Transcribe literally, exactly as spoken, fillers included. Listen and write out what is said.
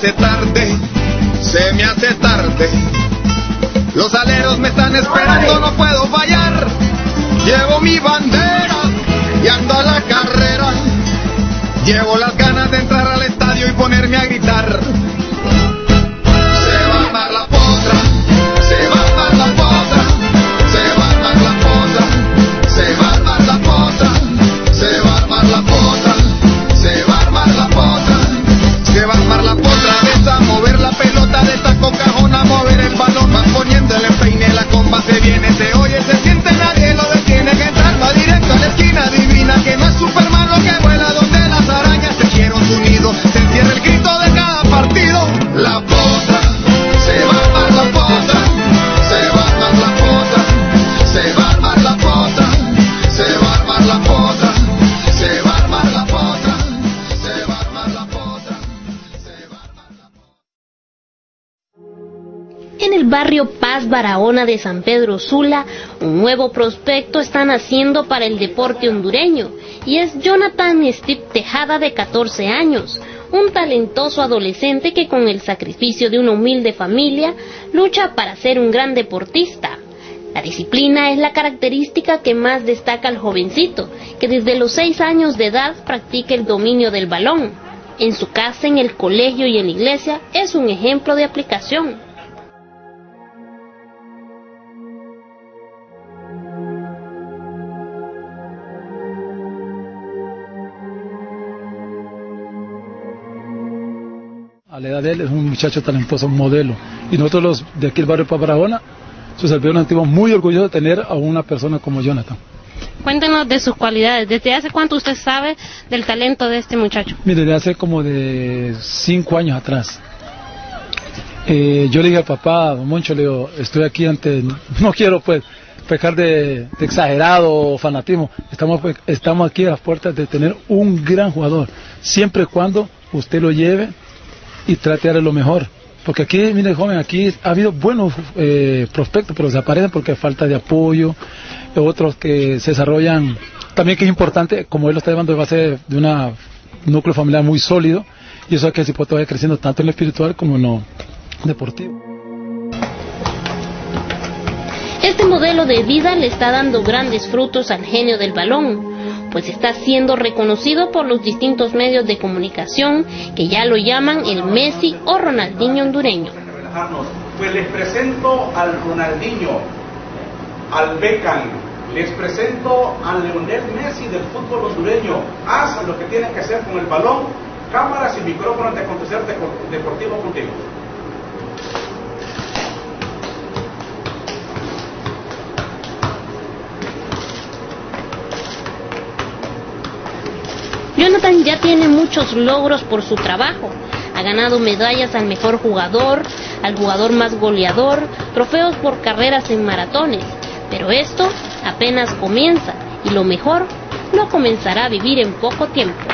hace tarde, se me hace tarde. Los aleros me están esperando, no puedo fallar. Llevo mi bandera y ando a la carrera. Llevo las ganas de entrar al estadio y ponerme a gritar. Se va a armar la potra, se va a armar la potra, se va a armar la potra, se va a armar la potra, se va a armar la potra, se va a armar la potra, se va a armar la potra de esa, mover la pelota de esta cocajona, mover el balón, van poniendo el empeine, la comba se viene, se oye, se siente, nadie lo detiene, que entrar va directo a la esquina divina, que no es Superman lo que vuela donde las arañas tejieron su nido, se encierra el grito de cada partido, la potra, se va a armar la potra, se va a armar la potra, se va a armar la potra, se va a armar la potra, se va a armar la potra, se va a armar la potra, se va a armar la potra. En el barrio Paz Barahona de San Pedro Sula, un nuevo prospecto está naciendo para el deporte hondureño, y es Jonathan Steve Tejada, de catorce años, un talentoso adolescente que con el sacrificio de una humilde familia lucha para ser un gran deportista. La disciplina es la característica que más destaca al jovencito, que desde los seis años de edad practica el dominio del balón. En su casa, en el colegio y en la iglesia es un ejemplo de aplicación. A la edad de él es un muchacho talentoso, un modelo. Y nosotros los de aquí el barrio Paz Barahona, sus servidores nos sentimos muy orgullosos de tener a una persona como Jonathan. Cuéntenos de sus cualidades. ¿Desde hace cuánto usted sabe del talento de este muchacho? Mire, desde hace como de cinco años atrás. Eh, yo le dije al papá, Moncho, le digo, estoy aquí ante, no quiero pues pecar de, de exagerado o fanatismo, estamos, estamos aquí a las puertas de tener un gran jugador, siempre y cuando usted lo lleve y trate de darle lo mejor, porque aquí, mire joven, aquí ha habido buenos eh, prospectos, pero desaparecen porque hay falta de apoyo, otros que se desarrollan, también que es importante, como él lo está llevando de base de una, un núcleo familiar muy sólido, y eso es que el cipote vaya creciendo tanto en lo espiritual como en lo deportivo. Este modelo de vida le está dando grandes frutos al genio del balón, pues está siendo reconocido por los distintos medios de comunicación que ya lo llaman el Messi o Ronaldinho hondureño. Pues les presento al Ronaldinho, al Beckham, les presento al Lionel Messi del fútbol hondureño. Haz lo que tienes que hacer con el balón, cámaras y micrófonos de acontecer deportivo contigo. Jonathan ya tiene muchos logros por su trabajo. Ha ganado medallas al mejor jugador, al jugador más goleador, trofeos por carreras en maratones. Pero esto apenas comienza, y lo mejor lo comenzará a vivir en poco tiempo.